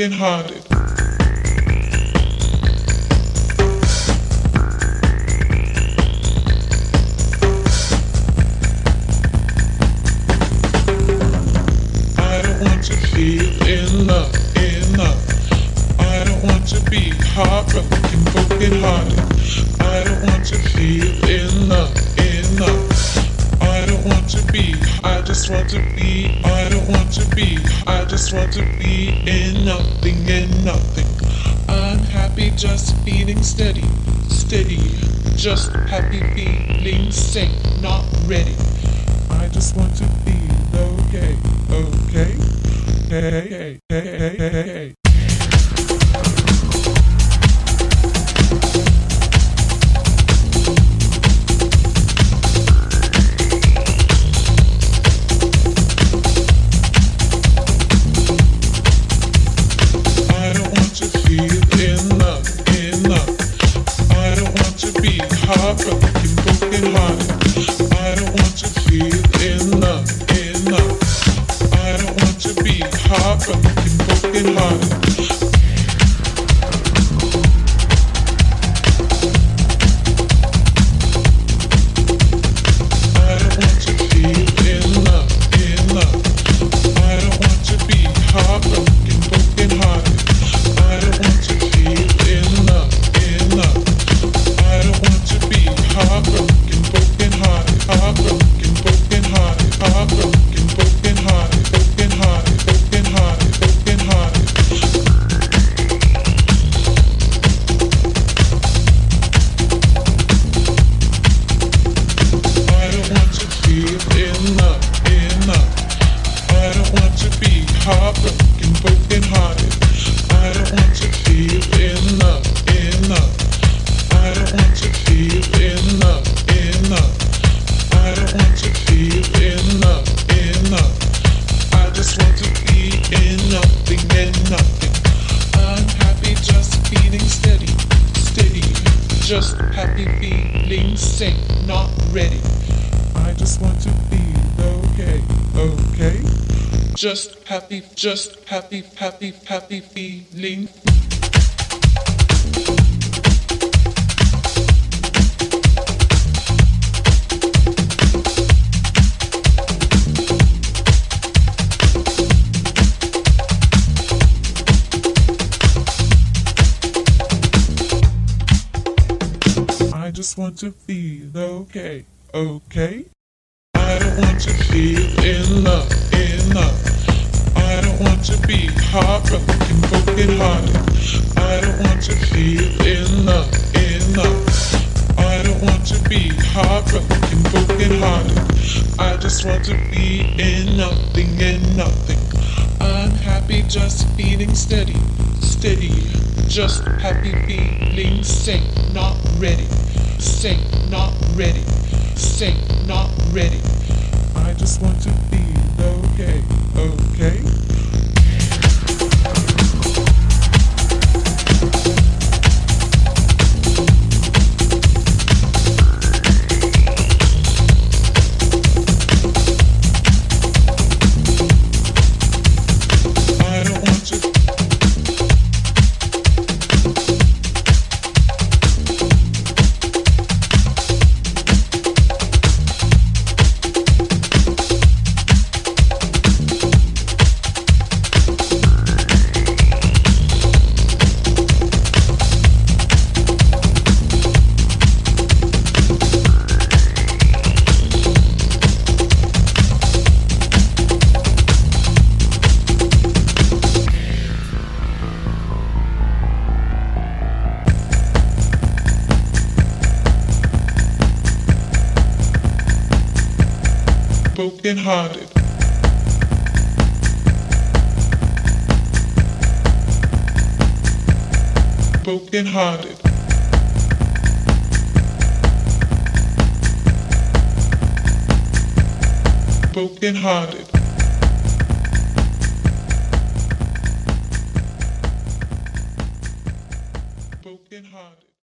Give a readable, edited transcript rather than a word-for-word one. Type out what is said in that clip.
broken hearted. I don't want to feel in love. I don't want to be heartbroken, broken hearted. I don't want to feel in love. I don't want to be, I just want to be, I don't want to be, I just want to be in nothing. I'm happy just feeling steady, just happy feeling safe, not ready. I just want to feel okay. Hey. Heartbroken, broken hearted. I don't want to feel in love. I don't want to be heartbroken, broken hearted. I don't want to feel in love. I don't want to be heartbroken, broken hearted. I don't want to feel in love. I don't want to be heartbroken, broken hearted, heartbroken, broken hearted, heartbroken, broken hearted, broken hearted, broken hearted, broken hearted. I don't want to feel in love. I don't want to be heartbroken, broken hearted. I don't want to feel in love. I don't want to feel in love. I don't want to feel in love. I just want to be in nothing. I'm happy just feeling steady, just happy feeling safe, not ready. I just want to feel okay. Just happy feeling. I just want to feel okay. I don't want to feel in love. I don't want to be heartbroken, broken hearted. I don't want to feel in love. I don't want to be heartbroken, broken hearted. I just want to be in nothing. I'm happy just feeling steady, just happy feeling safe, not ready. Not ready. I just want to feel okay. I don't want to. Broken hearted. Broken hearted. Broken hearted. Broken hearted.